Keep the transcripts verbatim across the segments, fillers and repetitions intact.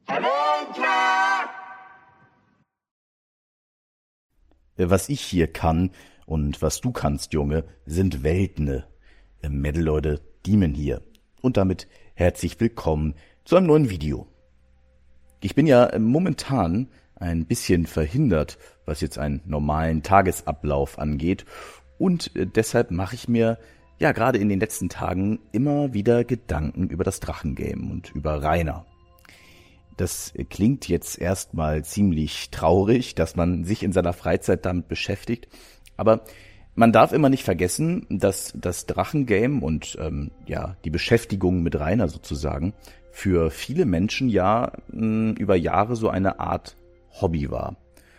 Was ich hier kann und was du kannst, Junge, sind Welten. Metal Leute, Demon hier. Und damit herzlich willkommen zu einem neuen Video. Ich bin ja momentan ein bisschen verhindert, was jetzt einen normalen Tagesablauf angeht. Und deshalb mache ich mir ja gerade in den letzten Tagen immer wieder Gedanken über das Drachengame und über Rainer. Das klingt jetzt erstmal ziemlich traurig, dass man sich in seiner Freizeit damit beschäftigt, aber man darf immer nicht vergessen, dass das Drachengame und ähm, ja die Beschäftigung mit Rainer sozusagen für viele Menschen ja mh, über Jahre so eine Art Hobby war.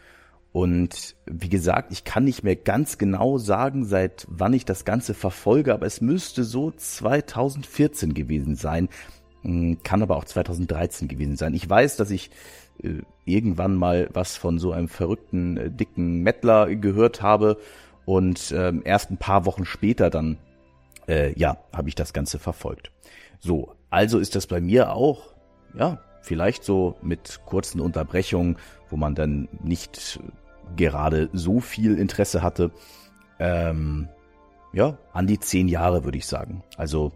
Und wie gesagt, ich kann nicht mehr ganz genau sagen, seit wann ich das Ganze verfolge, aber es müsste so zweitausendvierzehn gewesen sein, kann aber auch zweitausenddreizehn gewesen sein. Ich weiß, dass ich äh, irgendwann mal was von so einem verrückten, äh, dicken Mettler gehört habe und äh, erst ein paar Wochen später dann, äh, ja, habe ich das Ganze verfolgt. So, also ist das bei mir auch, ja, vielleicht so mit kurzen Unterbrechungen, wo man dann nicht gerade so viel Interesse hatte, ähm, ja, an die zehn Jahre würde ich sagen. Also,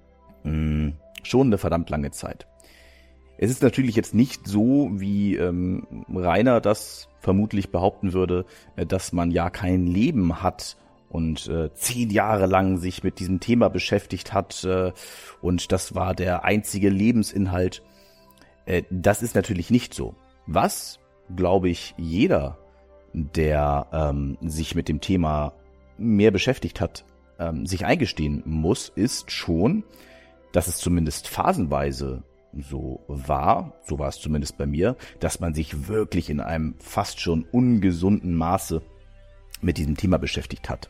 mh, schon eine verdammt lange Zeit. Es ist natürlich jetzt nicht so, wie ähm, Rainer das vermutlich behaupten würde, äh, dass man ja kein Leben hat und äh, zehn Jahre lang sich mit diesem Thema beschäftigt hat äh, und das war der einzige Lebensinhalt. Äh, das ist natürlich nicht so. Was, glaube ich, jeder, der ähm, sich mit dem Thema mehr beschäftigt hat, ähm, sich eingestehen muss, ist schon, dass es zumindest phasenweise so war, so war es zumindest bei mir, dass man sich wirklich in einem fast schon ungesunden Maße mit diesem Thema beschäftigt hat.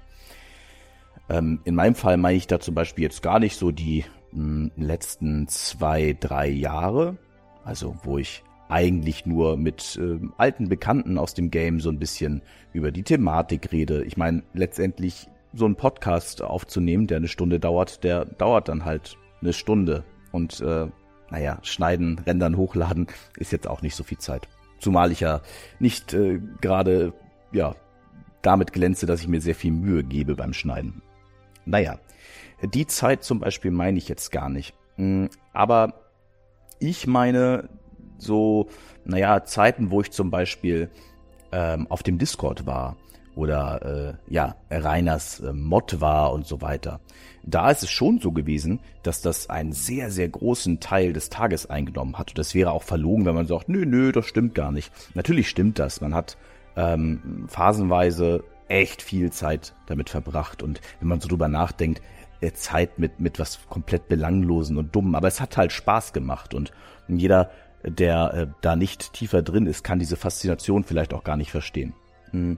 Ähm, in meinem Fall meine ich da zum Beispiel jetzt gar nicht so die mh, letzten zwei, drei Jahre, also wo ich eigentlich nur mit äh, alten Bekannten aus dem Game so ein bisschen über die Thematik rede. Ich meine, letztendlich so einen Podcast aufzunehmen, der eine Stunde dauert, der dauert dann halt eine Stunde und äh, naja, schneiden, rendern, hochladen ist jetzt auch nicht so viel Zeit. Zumal ich ja nicht äh, gerade ja damit glänze, dass ich mir sehr viel Mühe gebe beim Schneiden. Naja, die Zeit zum Beispiel meine ich jetzt gar nicht. Aber ich meine so, naja, Zeiten, wo ich zum Beispiel ähm, auf dem Discord war oder äh, ja, Rainers äh, Mod war und so weiter. Da ist es schon so gewesen, dass das einen sehr, sehr großen Teil des Tages eingenommen hat. Und das wäre auch verlogen, wenn man sagt, nö, nö, das stimmt gar nicht. Natürlich stimmt das. Man hat ähm, phasenweise echt viel Zeit damit verbracht. Und wenn man so drüber nachdenkt, äh, Zeit mit mit was komplett Belanglosen und Dummen. Aber es hat halt Spaß gemacht. Und jeder, der äh, da nicht tiefer drin ist, kann diese Faszination vielleicht auch gar nicht verstehen. Hm.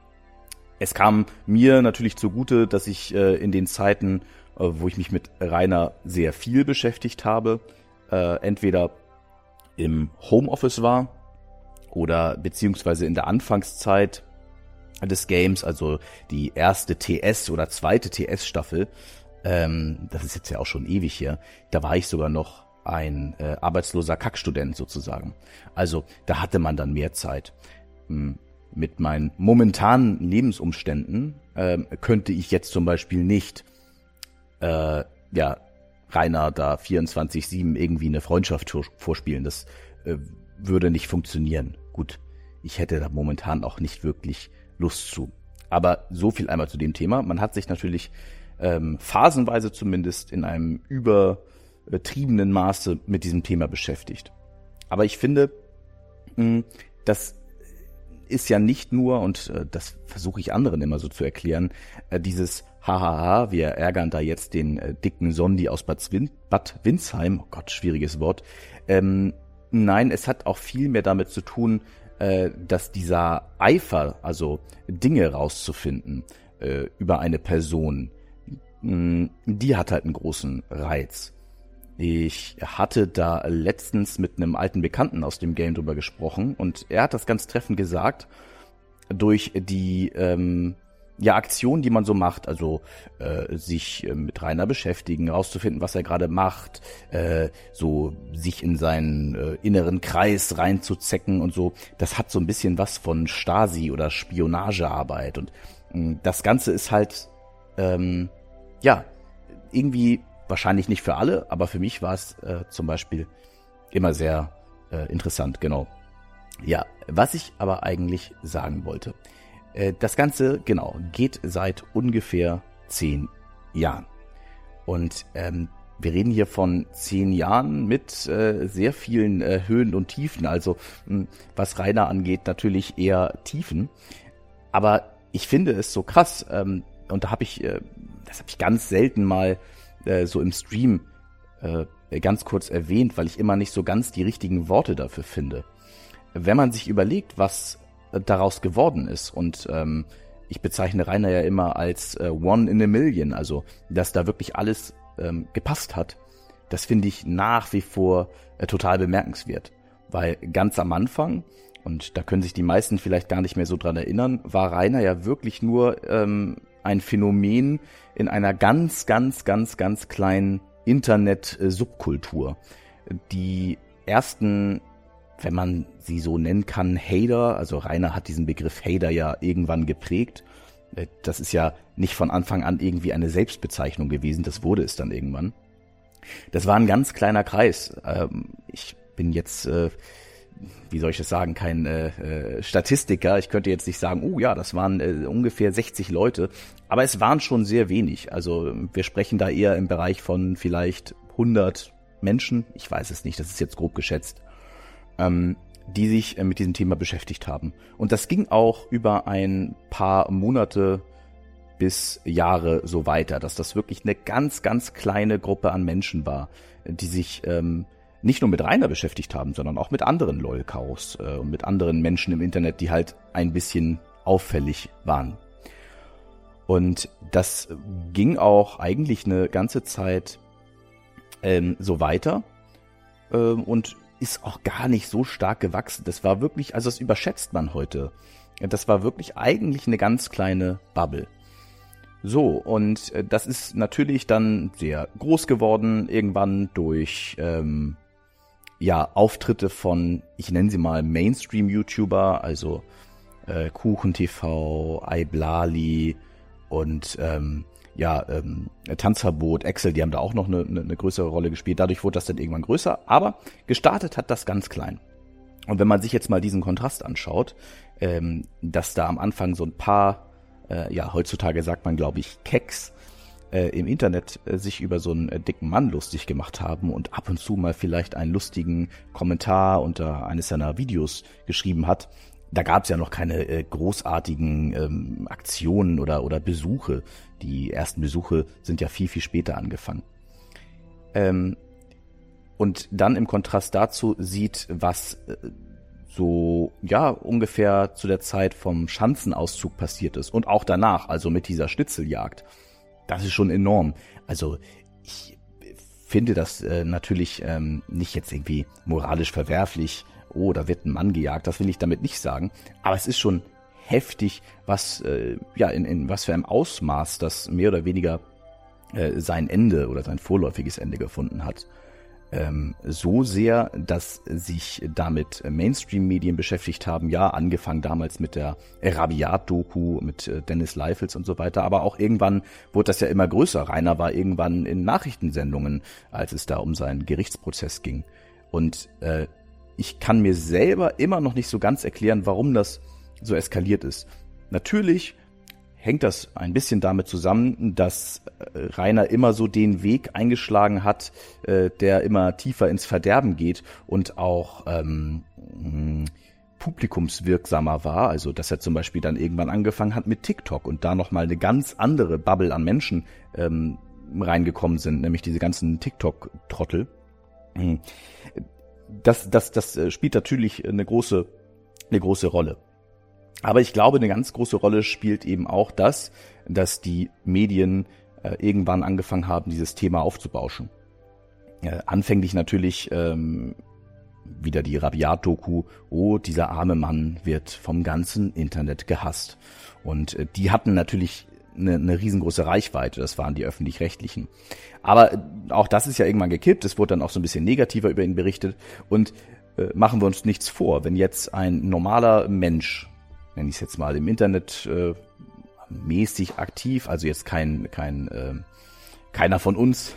Es kam mir natürlich zugute, dass ich äh, in den Zeiten, äh, wo ich mich mit Rainer sehr viel beschäftigt habe, äh, entweder im Homeoffice war oder beziehungsweise in der Anfangszeit des Games, also die erste T S oder zweite T S-Staffel, ähm, das ist jetzt ja auch schon ewig her, da war ich sogar noch ein äh, arbeitsloser Kackstudent sozusagen. Also da hatte man dann mehr Zeit. Hm. Mit meinen momentanen Lebensumständen äh, könnte ich jetzt zum Beispiel nicht äh, ja Rainer da vierundzwanzig sieben irgendwie eine Freundschaft vorspielen. Das äh, würde nicht funktionieren. Gut, ich hätte da momentan auch nicht wirklich Lust zu. Aber so viel einmal zu dem Thema. Man hat sich natürlich ähm, phasenweise zumindest in einem übertriebenen Maße mit diesem Thema beschäftigt. Aber ich finde, mh, dass ist ja nicht nur, und äh, das versuche ich anderen immer so zu erklären, äh, dieses Hahaha, wir ärgern da jetzt den äh, dicken Sondi aus Bad, Win- Bad Windsheim, oh Gott, schwieriges Wort. Ähm, nein, es hat auch viel mehr damit zu tun, äh, dass dieser Eifer, also Dinge rauszufinden äh, über eine Person, mh, die hat halt einen großen Reiz. Ich hatte da letztens mit einem alten Bekannten aus dem Game drüber gesprochen und er hat das ganz treffend gesagt, durch die ähm, ja, Aktionen, die man so macht, also äh, sich äh, mit Rainer beschäftigen, rauszufinden, was er gerade macht, äh, so sich in seinen äh, inneren Kreis reinzuzecken und so, das hat so ein bisschen was von Stasi oder Spionagearbeit und mh, das Ganze ist halt, ähm, ja, irgendwie wahrscheinlich nicht für alle, aber für mich war es äh, zum Beispiel immer sehr äh, interessant, genau. Ja, was ich aber eigentlich sagen wollte. Das Ganze, genau, geht seit ungefähr zehn Jahren. Und ähm, wir reden hier von zehn Jahren mit äh, sehr vielen äh, Höhen und Tiefen. Also mh, was Rainer angeht, natürlich eher Tiefen. Aber ich finde es so krass, ähm, und da habe ich, äh, das habe ich ganz selten mal äh, so im Stream äh, ganz kurz erwähnt, weil ich immer nicht so ganz die richtigen Worte dafür finde. Wenn man sich überlegt, was daraus geworden ist. Und ähm, ich bezeichne Rainer ja immer als äh, One in a Million, also dass da wirklich alles ähm, gepasst hat. Das finde ich nach wie vor äh, total bemerkenswert. Weil ganz am Anfang, und da können sich die meisten vielleicht gar nicht mehr so dran erinnern, war Rainer ja wirklich nur ähm, ein Phänomen in einer ganz, ganz, ganz, ganz kleinen Internet-Subkultur. Die ersten, wenn man sie so nennen kann, Hater, also Rainer hat diesen Begriff Hater ja irgendwann geprägt. Das ist ja nicht von Anfang an irgendwie eine Selbstbezeichnung gewesen, das wurde es dann irgendwann. Das war ein ganz kleiner Kreis. Ich bin jetzt, wie soll ich das sagen, kein Statistiker. Ich könnte jetzt nicht sagen, oh ja, das waren ungefähr sechzig Leute, aber es waren schon sehr wenig. Also wir sprechen da eher im Bereich von vielleicht hundert Menschen, ich weiß es nicht, das ist jetzt grob geschätzt, ähm, die sich äh, mit diesem Thema beschäftigt haben. Und das ging auch über ein paar Monate bis Jahre so weiter, dass das wirklich eine ganz, ganz kleine Gruppe an Menschen war, die sich ähm, nicht nur mit Rainer beschäftigt haben, sondern auch mit anderen Lolkaus äh, und mit anderen Menschen im Internet, die halt ein bisschen auffällig waren. Und das ging auch eigentlich eine ganze Zeit ähm, so weiter ähm, und ist auch gar nicht so stark gewachsen. Das war wirklich, also das überschätzt man heute. Das war wirklich eigentlich eine ganz kleine Bubble. So, und das ist natürlich dann sehr groß geworden, irgendwann durch ähm, ja Auftritte von, ich nenne sie mal Mainstream-YouTuber, also äh, KuchenTV, iBlali und ähm, ja, ähm, Tanzverbot, Excel, die haben da auch noch eine, eine, eine größere Rolle gespielt. Dadurch wurde das dann irgendwann größer, aber gestartet hat das ganz klein. Und wenn man sich jetzt mal diesen Kontrast anschaut, ähm, dass da am Anfang so ein paar, äh, ja, heutzutage sagt man, glaube ich, Keks äh, im Internet äh, sich über so einen äh, dicken Mann lustig gemacht haben und ab und zu mal vielleicht einen lustigen Kommentar unter eines seiner Videos geschrieben hat, da gab es ja noch keine äh, großartigen ähm, Aktionen oder oder Besuche. Die ersten Besuche sind ja viel, viel später angefangen. Ähm, und dann im Kontrast dazu sieht, was äh, so ja ungefähr zu der Zeit vom Schanzenauszug passiert ist und auch danach, also mit dieser Schnitzeljagd. Das ist schon enorm. Also ich finde das äh, natürlich ähm, nicht jetzt irgendwie moralisch verwerflich. Oh, da wird ein Mann gejagt, das will ich damit nicht sagen. Aber es ist schon heftig, was äh, ja in, in was für einem Ausmaß das mehr oder weniger äh, sein Ende oder sein vorläufiges Ende gefunden hat. Ähm, so sehr, dass sich damit Mainstream-Medien beschäftigt haben, ja, angefangen damals mit der Rabiat-Doku, mit äh, Dennis Leifels und so weiter, aber auch irgendwann wurde das ja immer größer. Rainer war irgendwann in Nachrichtensendungen, als es da um seinen Gerichtsprozess ging. Und äh, ich kann mir selber immer noch nicht so ganz erklären, warum das so eskaliert ist. Natürlich hängt das ein bisschen damit zusammen, dass Rainer immer so den Weg eingeschlagen hat, der immer tiefer ins Verderben geht und auch ähm, publikumswirksamer war. Also dass er zum Beispiel dann irgendwann angefangen hat mit TikTok und da nochmal eine ganz andere Bubble an Menschen ähm, reingekommen sind, nämlich diese ganzen TikTok-Trottel. Das, das, das spielt natürlich eine große, eine große Rolle. Aber ich glaube, eine ganz große Rolle spielt eben auch das, dass die Medien äh, irgendwann angefangen haben, dieses Thema aufzubauschen. Äh, anfänglich natürlich ähm, wieder die Rabiat-Doku, oh, dieser arme Mann wird vom ganzen Internet gehasst. Und äh, die hatten natürlich eine, eine riesengroße Reichweite, das waren die Öffentlich-Rechtlichen. Aber äh, auch das ist ja irgendwann gekippt, es wurde dann auch so ein bisschen negativer über ihn berichtet. Und äh, machen wir uns nichts vor, wenn jetzt ein normaler Mensch, nenne ich es jetzt mal, im Internet äh, mäßig aktiv, also jetzt kein, kein äh, keiner von uns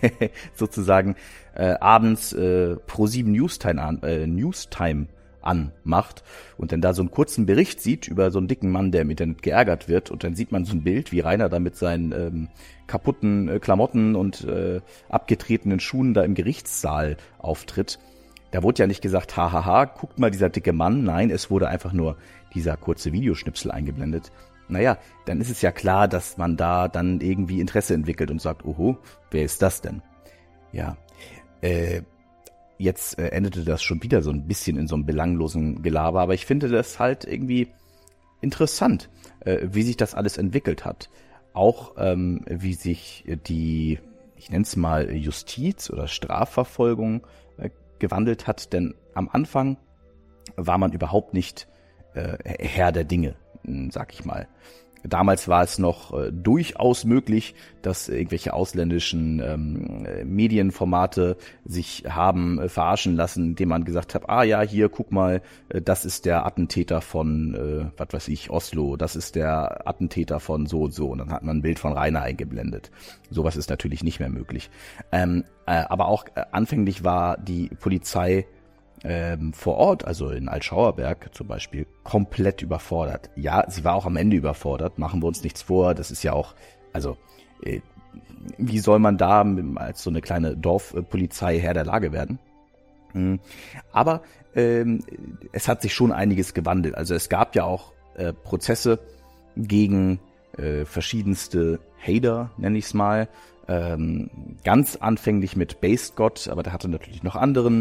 sozusagen äh, abends äh, Pro sieben Newstime, an, äh, Newstime anmacht und dann da so einen kurzen Bericht sieht über so einen dicken Mann, der im Internet geärgert wird, und dann sieht man so ein Bild, wie Rainer da mit seinen ähm, kaputten äh, Klamotten und äh, abgetretenen Schuhen da im Gerichtssaal auftritt. Da wurde ja nicht gesagt, hahaha, guckt mal, dieser dicke Mann. Nein, es wurde einfach nur dieser kurze Videoschnipsel eingeblendet. Naja, dann ist es ja klar, dass man da dann irgendwie Interesse entwickelt und sagt, oho, wer ist das denn? Ja, äh, jetzt äh, endete das schon wieder so ein bisschen in so einem belanglosen Gelaber, aber ich finde das halt irgendwie interessant, äh, wie sich das alles entwickelt hat. Auch ähm, wie sich die, ich nenne es mal Justiz oder Strafverfolgung äh, gewandelt hat, denn am Anfang war man überhaupt nicht äh, Herr der Dinge, sag ich mal. Damals war es noch äh, durchaus möglich, dass irgendwelche ausländischen ähm, Medienformate sich haben äh, verarschen lassen, indem man gesagt hat, ah ja, hier, guck mal, äh, das ist der Attentäter von, äh, was weiß ich, Oslo, das ist der Attentäter von so und so. Und dann hat man ein Bild von Rainer eingeblendet. Sowas ist natürlich nicht mehr möglich. Ähm, äh, aber auch äh, anfänglich war die Polizei Ähm, vor Ort, also in Altschauerberg zum Beispiel, komplett überfordert. Ja, sie war auch am Ende überfordert, machen wir uns nichts vor, das ist ja auch, also äh, wie soll man da als so eine kleine Dorfpolizei Herr der Lage werden? Mhm. Aber ähm, es hat sich schon einiges gewandelt, also es gab ja auch äh, Prozesse gegen äh, verschiedenste Hater, nenne ich es mal, ähm, ganz anfänglich mit Based God, aber der hatte natürlich noch anderen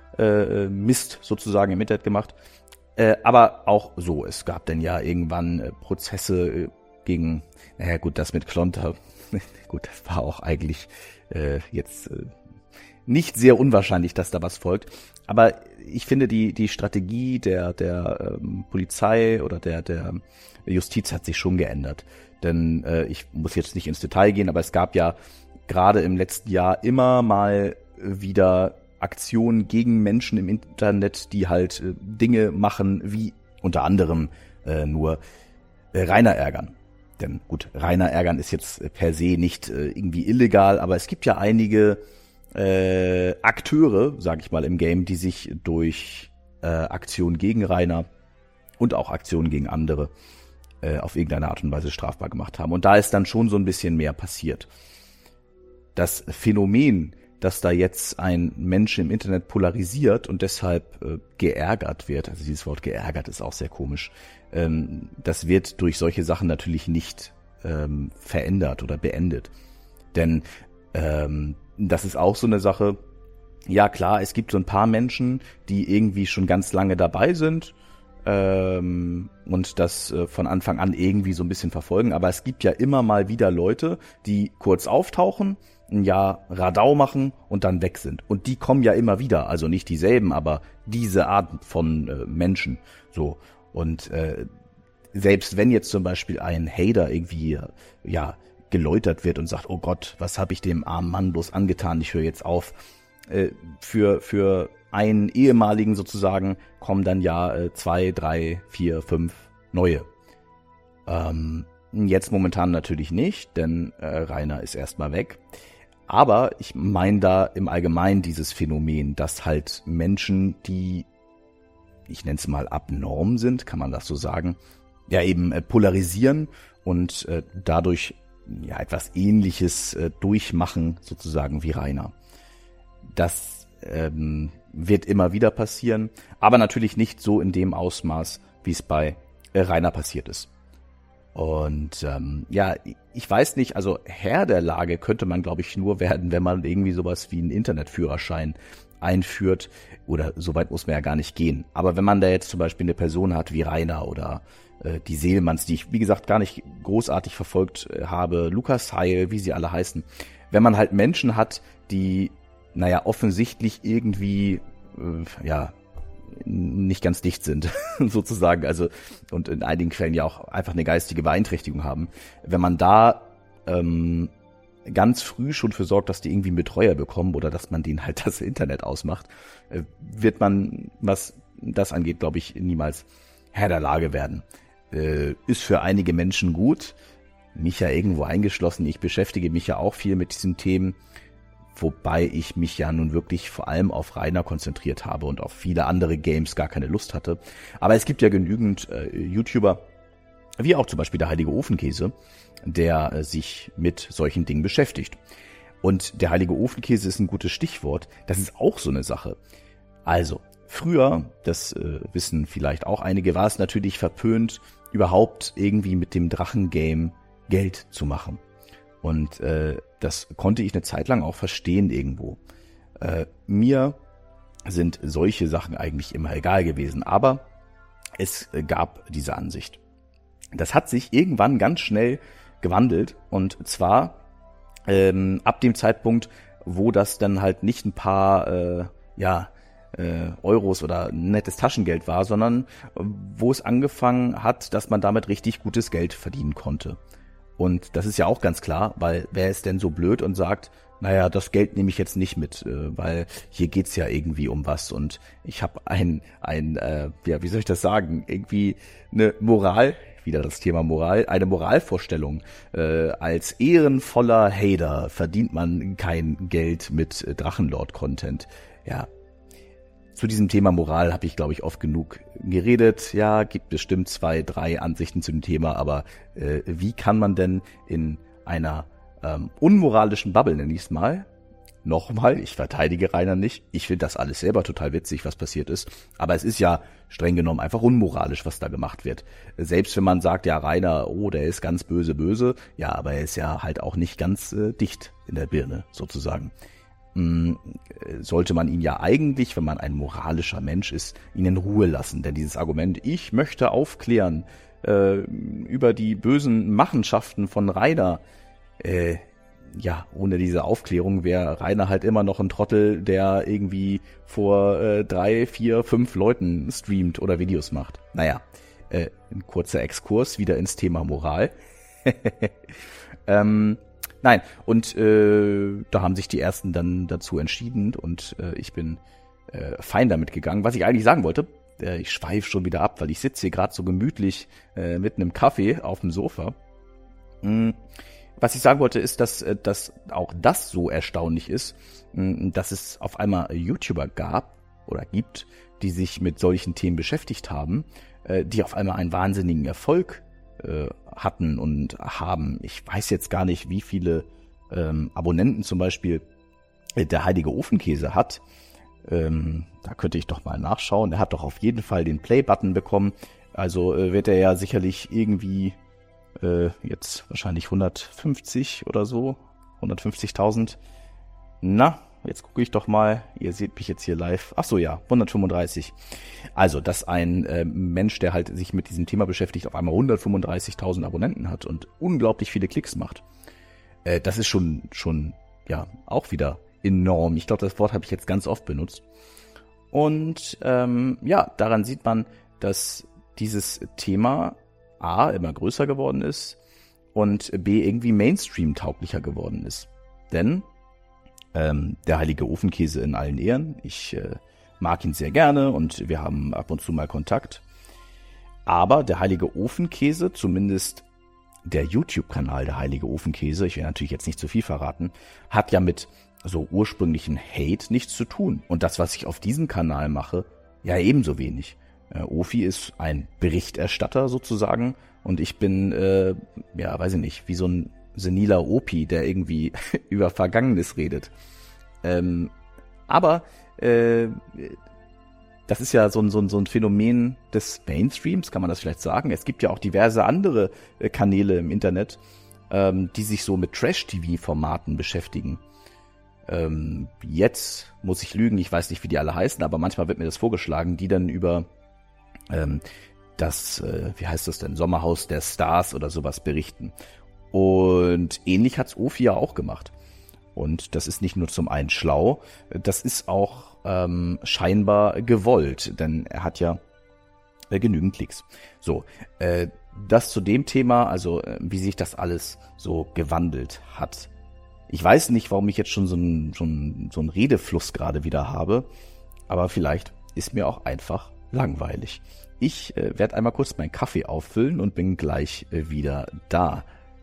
Äh, Mist sozusagen im Internet gemacht. Äh, aber auch so, es gab dann ja irgendwann äh, Prozesse äh, gegen, naja gut, das mit Klonter, gut, das war auch eigentlich äh, jetzt äh, nicht sehr unwahrscheinlich, dass da was folgt. Aber ich finde, die die Strategie der der ähm, Polizei oder der der Justiz hat sich schon geändert. Denn äh, ich muss jetzt nicht ins Detail gehen, aber es gab ja gerade im letzten Jahr immer mal wieder Aktionen gegen Menschen im Internet, die halt äh, Dinge machen, wie unter anderem äh, nur äh, Rainer ärgern. Denn gut, Rainer ärgern ist jetzt äh, per se nicht äh, irgendwie illegal, aber es gibt ja einige äh, Akteure, sag ich mal, im Game, die sich durch äh, Aktionen gegen Rainer und auch Aktionen gegen andere äh, auf irgendeine Art und Weise strafbar gemacht haben. Und da ist dann schon so ein bisschen mehr passiert. Das Phänomen, dass da jetzt ein Mensch im Internet polarisiert und deshalb äh, geärgert wird, also dieses Wort geärgert ist auch sehr komisch, ähm, das wird durch solche Sachen natürlich nicht ähm, verändert oder beendet. Denn ähm, das ist auch so eine Sache, ja klar, es gibt so ein paar Menschen, die irgendwie schon ganz lange dabei sind ähm, und das äh, von Anfang an irgendwie so ein bisschen verfolgen, aber es gibt ja immer mal wieder Leute, die kurz auftauchen, ein Jahr Radau machen und dann weg sind. Und die kommen ja immer wieder, also nicht dieselben, aber diese Art von äh, Menschen. So. Und äh, selbst wenn jetzt zum Beispiel ein Hater irgendwie ja geläutert wird und sagt, oh Gott, was habe ich dem armen Mann bloß angetan, ich höre jetzt auf. Äh, für für einen ehemaligen sozusagen kommen dann ja äh, zwei, drei, vier, fünf neue. Ähm, jetzt momentan natürlich nicht, denn äh, Rainer ist erstmal weg. Aber ich meine da im Allgemeinen dieses Phänomen, dass halt Menschen, die, ich nenne es mal abnorm sind, kann man das so sagen, ja eben äh, polarisieren und äh, dadurch ja etwas Ähnliches äh, durchmachen, sozusagen wie Rainer. Das ähm, wird immer wieder passieren, aber natürlich nicht so in dem Ausmaß, wie es bei äh, Rainer passiert ist. Und ähm, ja, ich weiß nicht, also Herr der Lage könnte man, glaube ich, nur werden, wenn man irgendwie sowas wie einen Internetführerschein einführt. Oder so weit muss man ja gar nicht gehen. Aber wenn man da jetzt zum Beispiel eine Person hat wie Rainer oder äh, die Seelmanns, die ich, wie gesagt, gar nicht großartig verfolgt äh, habe, Lukas Heil, wie sie alle heißen. Wenn man halt Menschen hat, die, naja, offensichtlich irgendwie äh, ja, nicht ganz dicht sind, sozusagen, also und in einigen Fällen ja auch einfach eine geistige Beeinträchtigung haben. Wenn man da ähm, ganz früh schon für sorgt, dass die irgendwie einen Betreuer bekommen oder dass man denen halt das Internet ausmacht, äh, wird man, was das angeht, glaube ich, niemals Herr der Lage werden. Äh, ist für einige Menschen gut, mich ja irgendwo eingeschlossen. Ich beschäftige mich ja auch viel mit diesen Themen, wobei ich mich ja nun wirklich vor allem auf Rainer konzentriert habe und auf viele andere Games gar keine Lust hatte. Aber es gibt ja genügend äh, YouTuber, wie auch zum Beispiel der Heilige Ofenkäse, der äh, sich mit solchen Dingen beschäftigt. Und der Heilige Ofenkäse ist ein gutes Stichwort. Das ist auch so eine Sache. Also, früher, das äh, wissen vielleicht auch einige, war es natürlich verpönt, überhaupt irgendwie mit dem Drachengame Geld zu machen. Und äh, das konnte ich eine Zeit lang auch verstehen irgendwo. Äh, mir sind solche Sachen eigentlich immer egal gewesen, aber es gab diese Ansicht. Das hat sich irgendwann ganz schnell gewandelt und zwar ähm, ab dem Zeitpunkt, wo das dann halt nicht ein paar äh, ja äh, Euros oder nettes Taschengeld war, sondern wo es angefangen hat, dass man damit richtig gutes Geld verdienen konnte. Und das ist ja auch ganz klar, weil wer ist denn so blöd und sagt, naja, das Geld nehme ich jetzt nicht mit, weil hier geht's ja irgendwie um was und ich habe ein, ein äh, ja, wie soll ich das sagen, irgendwie eine Moral, wieder das Thema Moral, eine Moralvorstellung. Äh, als ehrenvoller Hater verdient man kein Geld mit Drachenlord-Content. Ja, zu diesem Thema Moral habe ich, glaube ich, oft genug geredet. Ja, gibt bestimmt zwei, drei Ansichten zu dem Thema, aber äh, wie kann man denn in einer ähm, unmoralischen Bubble, nenne ich es mal, nochmal, ich verteidige Rainer nicht, ich finde das alles selber total witzig, was passiert ist, aber es ist ja streng genommen einfach unmoralisch, was da gemacht wird. Selbst wenn man sagt, ja, Rainer, oh, der ist ganz böse, böse, ja, aber er ist ja halt auch nicht ganz äh, dicht in der Birne, sozusagen. Sollte man ihn ja eigentlich, wenn man ein moralischer Mensch ist, ihn in Ruhe lassen. Denn dieses Argument, ich möchte aufklären äh, über die bösen Machenschaften von Rainer, äh, ja, ohne diese Aufklärung wäre Rainer halt immer noch ein Trottel, der irgendwie vor äh, drei, vier, fünf Leuten streamt oder Videos macht. Naja, äh, ein kurzer Exkurs wieder ins Thema Moral. ähm, Nein, und äh, da haben sich die Ersten dann dazu entschieden und äh, ich bin äh, fein damit gegangen. Was ich eigentlich sagen wollte, äh, ich schweife schon wieder ab, weil ich sitze hier gerade so gemütlich äh, mit einem Kaffee auf dem Sofa. Mm, was ich sagen wollte, ist, dass, äh, dass auch das so erstaunlich ist, mh, dass es auf einmal YouTuber gab oder gibt, die sich mit solchen Themen beschäftigt haben, äh, die auf einmal einen wahnsinnigen Erfolg hatten und haben. Ich weiß jetzt gar nicht, wie viele ähm, Abonnenten zum Beispiel der Heilige Ofenkäse hat. Ähm, da könnte ich doch mal nachschauen. Er hat doch auf jeden Fall den Play-Button bekommen. Also äh, wird er ja sicherlich irgendwie äh, jetzt wahrscheinlich hundertfünfzig oder so, hundertfünfzigtausend. Na, jetzt gucke ich doch mal. Ihr seht mich jetzt hier live. Ach so, ja, hundertfünfunddreißig. Also, dass ein äh, Mensch, der halt sich mit diesem Thema beschäftigt, auf einmal hundertfünfunddreißigtausend Abonnenten hat und unglaublich viele Klicks macht. Äh, das ist schon, schon, ja, auch wieder enorm. Ich glaube, das Wort habe ich jetzt ganz oft benutzt. Und ähm, ja, daran sieht man, dass dieses Thema A, immer größer geworden ist und B, irgendwie Mainstream-tauglicher geworden ist. Denn ähm, der Heilige Ofenkäse in allen Ehren, ich äh, mag ihn sehr gerne und wir haben ab und zu mal Kontakt. Aber der Heilige Ofenkäse, zumindest der YouTube-Kanal der Heilige Ofenkäse, ich will natürlich jetzt nicht zu viel verraten, hat ja mit so ursprünglichen Hate nichts zu tun. Und das, was ich auf diesem Kanal mache, ja ebenso wenig. Äh, Ofi ist ein Berichterstatter sozusagen und ich bin, äh, ja, weiß ich nicht, wie so ein seniler Opi, der irgendwie über Vergangenes redet. Ähm, aber äh, das ist ja so ein, so, ein, so ein Phänomen des Mainstreams, kann man das vielleicht sagen. Es gibt ja auch diverse andere äh, Kanäle im Internet, ähm, die sich so mit Trash-T V-Formaten beschäftigen. Ähm, jetzt muss ich lügen, ich weiß nicht, wie die alle heißen, aber manchmal wird mir das vorgeschlagen, die dann über ähm, das, äh, wie heißt das denn, Sommerhaus der Stars oder sowas berichten. Und ähnlich hat's Ofi ja auch gemacht. Und das ist nicht nur zum einen schlau, das ist auch ähm, scheinbar gewollt, denn er hat ja äh, genügend Klicks. So, äh, das zu dem Thema, also äh, wie sich das alles so gewandelt hat. Ich weiß nicht, warum ich jetzt schon so einen so einen, so einen Redefluss gerade wieder habe, aber vielleicht ist mir auch einfach langweilig. Ich äh, werde einmal kurz meinen Kaffee auffüllen und bin gleich äh, wieder da.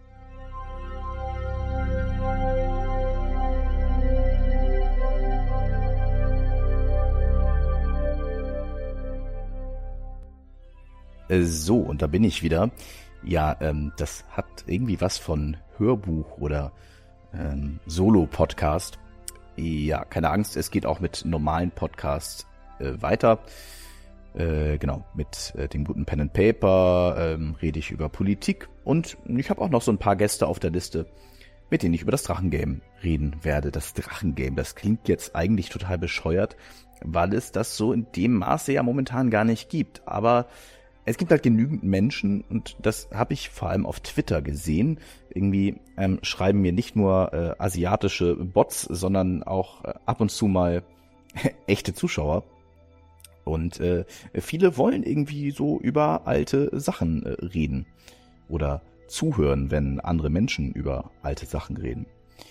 Äh, so, und da bin ich wieder. Ja, ähm, das hat irgendwie was von Hörbuch oder ähm, Solo-Podcast. Ja, keine Angst, es geht auch mit normalen Podcasts äh, weiter. Äh, genau, mit äh, dem guten Pen and Paper ähm, rede ich über Politik und ich habe auch noch so ein paar Gäste auf der Liste, mit denen ich über das Drachengame reden werde. Das Drachengame, das klingt jetzt eigentlich total bescheuert, weil es das so in dem Maße ja momentan gar nicht gibt. Aber es gibt halt genügend Menschen und das habe ich vor allem auf Twitter gesehen. Irgendwie ähm, schreiben mir nicht nur äh, asiatische Bots, sondern auch äh, ab und zu mal echte Zuschauer. Und äh, viele wollen irgendwie so über alte Sachen äh, reden oder zuhören, wenn andere Menschen über alte Sachen reden.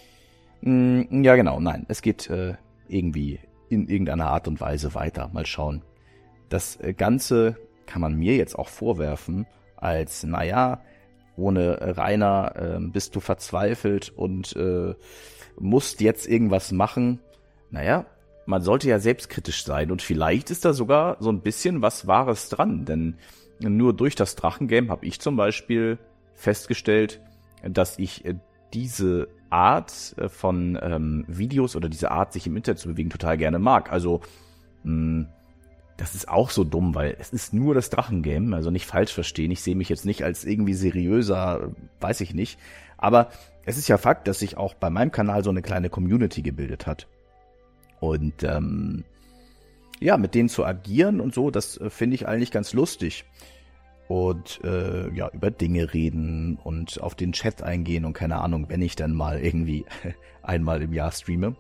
Mm, ja genau, nein, es geht äh, irgendwie in irgendeiner Art und Weise weiter. Mal schauen. Das äh, Ganze kann man mir jetzt auch vorwerfen, als, naja, ohne Rainer äh, bist du verzweifelt und äh, musst jetzt irgendwas machen. Naja, man sollte ja selbstkritisch sein und vielleicht ist da sogar so ein bisschen was Wahres dran, denn nur durch das Drachengame habe ich zum Beispiel festgestellt, dass ich diese Art von ähm, Videos oder diese Art, sich im Internet zu bewegen, total gerne mag. Also, mh, das ist auch so dumm, weil es ist nur das Drachengame, also nicht falsch verstehen. Ich sehe mich jetzt nicht als irgendwie seriöser, weiß ich nicht. Aber es ist ja Fakt, dass sich auch bei meinem Kanal so eine kleine Community gebildet hat. Und ähm, ja, mit denen zu agieren und so, das äh, finde ich eigentlich ganz lustig. Und äh, ja, über Dinge reden und auf den Chat eingehen und keine Ahnung, wenn ich dann mal irgendwie einmal im Jahr streame.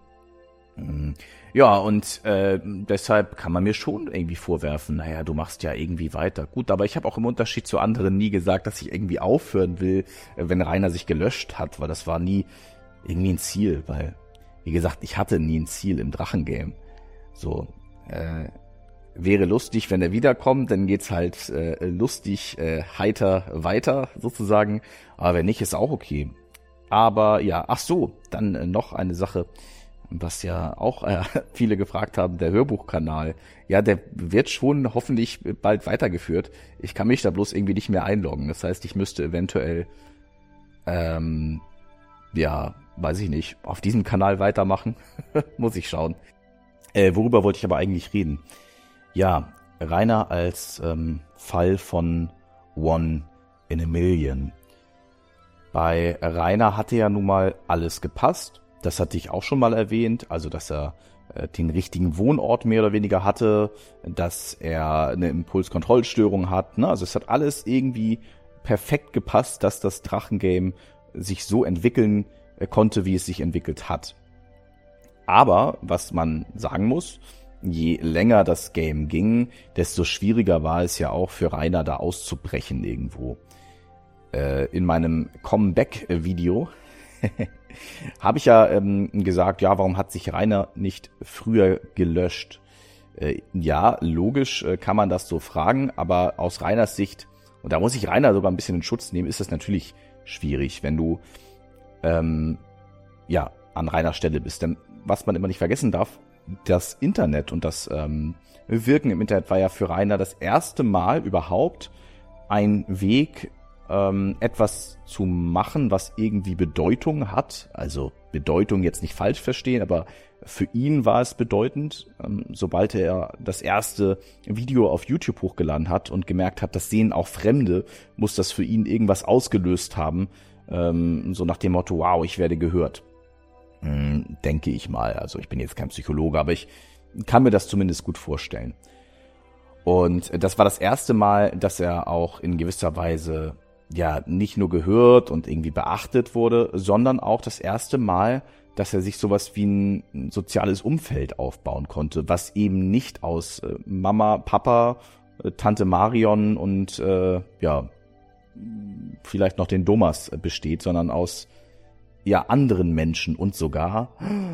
Ja, und äh, deshalb kann man mir schon irgendwie vorwerfen, naja, du machst ja irgendwie weiter. Gut, aber ich habe auch im Unterschied zu anderen nie gesagt, dass ich irgendwie aufhören will, wenn Rainer sich gelöscht hat, weil das war nie irgendwie ein Ziel, weil, wie gesagt, ich hatte nie ein Ziel im Drachengame. So, äh, wäre lustig, wenn er wiederkommt, dann geht's halt äh, lustig, äh, heiter weiter sozusagen, aber wenn nicht, ist auch okay. Aber ja, ach so, dann äh, noch eine Sache, was ja auch äh, viele gefragt haben, der Hörbuchkanal. Ja, der wird schon hoffentlich bald weitergeführt. Ich kann mich da bloß irgendwie nicht mehr einloggen. Das heißt, ich müsste eventuell, ähm, ja, weiß ich nicht, auf diesem Kanal weitermachen. Muss ich schauen. Äh, worüber wollte ich aber eigentlich reden? Ja, Rainer als ähm, Fall von One in a Million. Bei Rainer hatte ja nun mal alles gepasst. Das hatte ich auch schon mal erwähnt, also dass er äh, den richtigen Wohnort mehr oder weniger hatte, dass er eine Impulskontrollstörung hat. Ne? Also es hat alles irgendwie perfekt gepasst, dass das Drachengame sich so entwickeln äh, konnte, wie es sich entwickelt hat. Aber, was man sagen muss, je länger das Game ging, desto schwieriger war es ja auch für Rainer da auszubrechen irgendwo. Äh, in meinem Comeback-Video habe ich ja ähm, gesagt, ja, warum hat sich Rainer nicht früher gelöscht? Äh, ja, logisch äh, kann man das so fragen, aber aus Rainers Sicht, und da muss ich Rainer sogar ein bisschen in Schutz nehmen, ist das natürlich schwierig, wenn du ähm, ja an Rainers Stelle bist. Denn was man immer nicht vergessen darf, das Internet und das ähm, Wirken im Internet war ja für Rainer das erste Mal überhaupt ein Weg, ähm, etwas zu machen, was irgendwie Bedeutung hat. Also Bedeutung jetzt nicht falsch verstehen, aber für ihn war es bedeutend, ähm, sobald er das erste Video auf YouTube hochgeladen hat und gemerkt hat, das sehen auch Fremde, muss das für ihn irgendwas ausgelöst haben, ähm, so nach dem Motto, wow, ich werde gehört. Hm, denke ich mal. Also ich bin jetzt kein Psychologe, aber ich kann mir das zumindest gut vorstellen. Und das war das erste Mal, dass er auch in gewisser Weise ja nicht nur gehört und irgendwie beachtet wurde, sondern auch das erste Mal, dass er sich sowas wie ein soziales Umfeld aufbauen konnte, was eben nicht aus äh, Mama, Papa, äh, Tante Marion und äh, ja vielleicht noch den Thomas äh, besteht, sondern aus ja anderen Menschen und sogar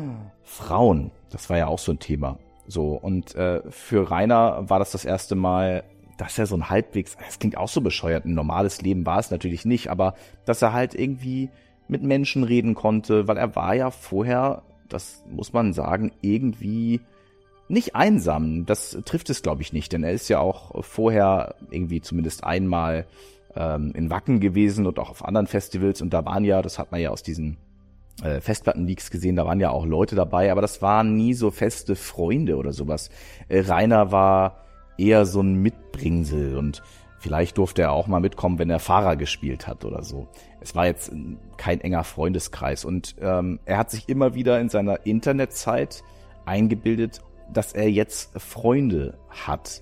Frauen. Das war ja auch so ein Thema. So, und äh, für Rainer war das das erste Mal, dass er so ein halbwegs, das klingt auch so bescheuert, ein normales Leben war es natürlich nicht, aber dass er halt irgendwie mit Menschen reden konnte, weil er war ja vorher, das muss man sagen, irgendwie nicht einsam. Das trifft es, glaube ich, nicht, denn er ist ja auch vorher irgendwie zumindest einmal ähm, in Wacken gewesen und auch auf anderen Festivals und da waren ja, das hat man ja aus diesen äh, Festplattenleaks gesehen, da waren ja auch Leute dabei, aber das waren nie so feste Freunde oder sowas. Äh, Rainer war eher so ein Mitbringsel und vielleicht durfte er auch mal mitkommen, wenn er Fahrer gespielt hat oder so. Es war jetzt kein enger Freundeskreis und ähm, er hat sich immer wieder in seiner Internetzeit eingebildet, dass er jetzt Freunde hat.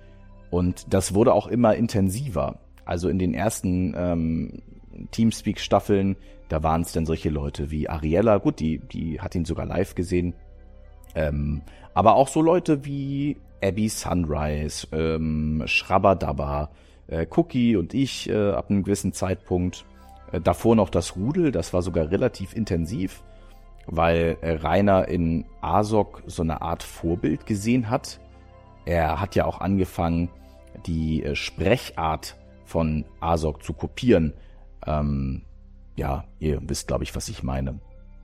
Und das wurde auch immer intensiver. Also in den ersten ähm, Teamspeak-Staffeln, da waren es dann solche Leute wie Ariella, gut, die, die hat ihn sogar live gesehen, ähm, aber auch so Leute wie Abby Sunrise, ähm, Schrabberdabba, äh, Cookie und ich äh, ab einem gewissen Zeitpunkt. Äh, davor noch das Rudel, das war sogar relativ intensiv, weil äh, Rainer in Asok so eine Art Vorbild gesehen hat. Er hat ja auch angefangen, die äh, Sprechart von Asok zu kopieren. Ähm, ja, ihr wisst, glaube ich, was ich meine.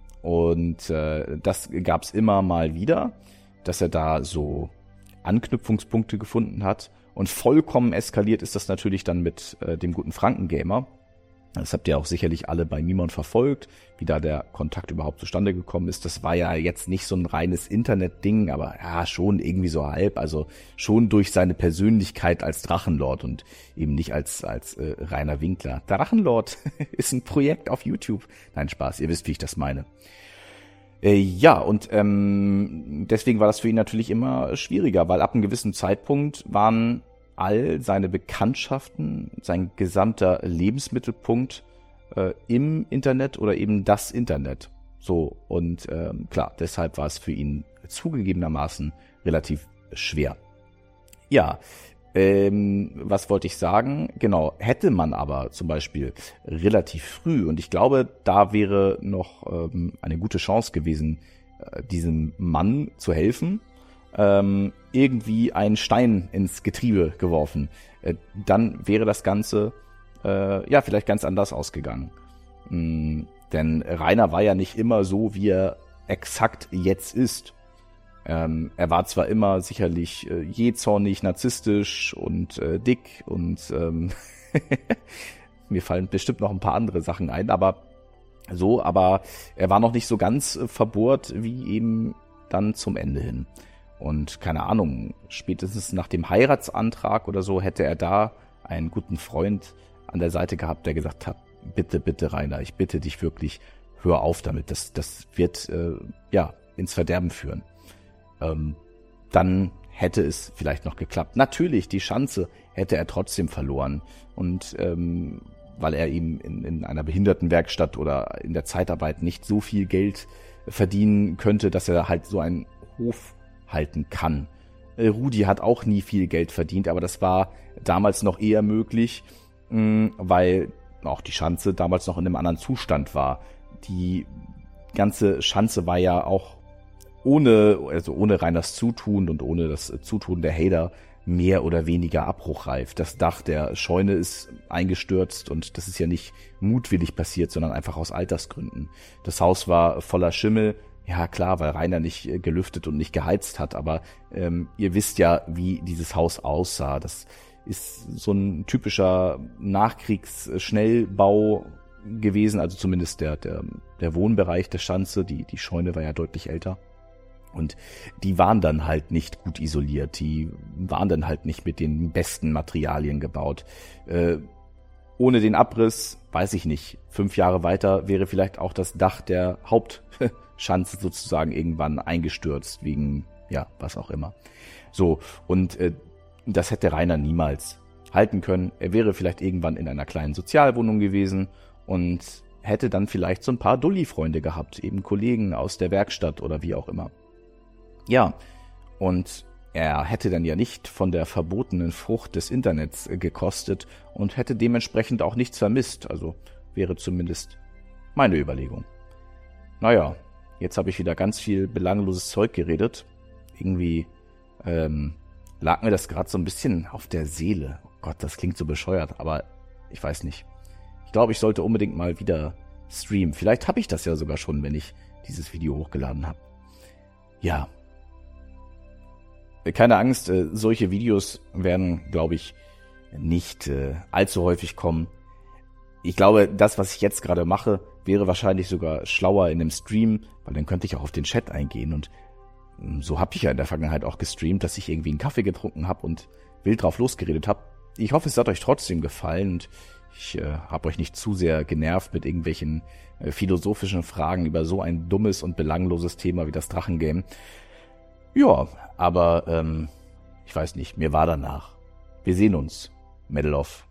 Und äh, das gab's immer mal wieder, dass er da so Anknüpfungspunkte gefunden hat. Und vollkommen eskaliert ist das natürlich dann mit äh, dem guten Frankengamer. Das habt ihr auch sicherlich alle bei Mimon verfolgt, wie da der Kontakt überhaupt zustande gekommen ist. Das war ja jetzt nicht so ein reines Internet-Ding, aber ja, schon irgendwie so halb. Also schon durch seine Persönlichkeit als Drachenlord und eben nicht als als äh, Rainer Winkler. Drachenlord ist ein Projekt auf YouTube. Nein, Spaß, ihr wisst, wie ich das meine. Äh, ja, und ähm, deswegen war das für ihn natürlich immer schwieriger, weil ab einem gewissen Zeitpunkt waren all seine Bekanntschaften, sein gesamter Lebensmittelpunkt äh, im Internet oder eben das Internet. So, und ähm, klar, deshalb war es für ihn zugegebenermaßen relativ schwer. Ja, ähm, was wollte ich sagen? Genau, hätte man aber zum Beispiel relativ früh, und ich glaube, da wäre noch ähm, eine gute Chance gewesen, äh, diesem Mann zu helfen, ähm, irgendwie einen Stein ins Getriebe geworfen, äh, dann wäre das Ganze äh, ja vielleicht ganz anders ausgegangen. Mm, denn Rainer war ja nicht immer so, wie er exakt jetzt ist. Ähm, er war zwar immer sicherlich äh, jähzornig, narzisstisch und äh, dick und ähm, mir fallen bestimmt noch ein paar andere Sachen ein, aber so, aber er war noch nicht so ganz äh, verbohrt wie eben dann zum Ende hin. Und keine Ahnung, spätestens nach dem Heiratsantrag oder so hätte er da einen guten Freund an der Seite gehabt, der gesagt hat, bitte, bitte Rainer, ich bitte dich wirklich, hör auf damit, das, das wird äh, ja ins Verderben führen. Ähm, dann hätte es vielleicht noch geklappt. Natürlich, die Schanze hätte er trotzdem verloren. Und ähm, weil er eben in, in einer Behindertenwerkstatt oder in der Zeitarbeit nicht so viel Geld verdienen könnte, dass er halt so einen Hof halten kann. Äh, Rudi hat auch nie viel Geld verdient, aber das war damals noch eher möglich, mh, weil auch die Schanze damals noch in einem anderen Zustand war. Die ganze Schanze war ja auch ohne, also ohne Rainers Zutun und ohne das Zutun der Hater mehr oder weniger abbruchreif. Das Dach der Scheune ist eingestürzt und das ist ja nicht mutwillig passiert, sondern einfach aus Altersgründen. Das Haus war voller Schimmel. Ja klar, weil Rainer nicht äh, gelüftet und nicht geheizt hat, aber ähm, ihr wisst ja, wie dieses Haus aussah. Das ist so ein typischer Nachkriegsschnellbau gewesen, also zumindest der der der Wohnbereich der Schanze. Die die Scheune war ja deutlich älter und die waren dann halt nicht gut isoliert. Die waren dann halt nicht mit den besten Materialien gebaut. Äh, ohne den Abriss, weiß ich nicht, fünf Jahre weiter wäre vielleicht auch das Dach der Haupt Schanze sozusagen irgendwann eingestürzt, wegen, ja, was auch immer. So, und äh, das hätte Rainer niemals halten können. Er wäre vielleicht irgendwann in einer kleinen Sozialwohnung gewesen und hätte dann vielleicht so ein paar Dulli-Freunde gehabt, eben Kollegen aus der Werkstatt oder wie auch immer. Ja, und er hätte dann ja nicht von der verbotenen Frucht des Internets gekostet und hätte dementsprechend auch nichts vermisst, also wäre zumindest meine Überlegung. Naja, jetzt habe ich wieder ganz viel belangloses Zeug geredet. Irgendwie ähm, lag mir das gerade so ein bisschen auf der Seele. Oh Gott, das klingt so bescheuert, aber ich weiß nicht. Ich glaube, ich sollte unbedingt mal wieder streamen. Vielleicht habe ich das ja sogar schon, wenn ich dieses Video hochgeladen habe. Ja. Keine Angst, äh, solche Videos werden, glaube ich, nicht äh, allzu häufig kommen. Ich glaube, das, was ich jetzt gerade mache, wäre wahrscheinlich sogar schlauer in einem Stream, weil dann könnte ich auch auf den Chat eingehen. Und ähm, so habe ich ja in der Vergangenheit auch gestreamt, dass ich irgendwie einen Kaffee getrunken habe und wild drauf losgeredet habe. Ich hoffe, es hat euch trotzdem gefallen und ich äh, habe euch nicht zu sehr genervt mit irgendwelchen äh, philosophischen Fragen über so ein dummes und belangloses Thema wie das Drachengame. Ja, aber ähm, ich weiß nicht, mir war danach. Wir sehen uns. Medal of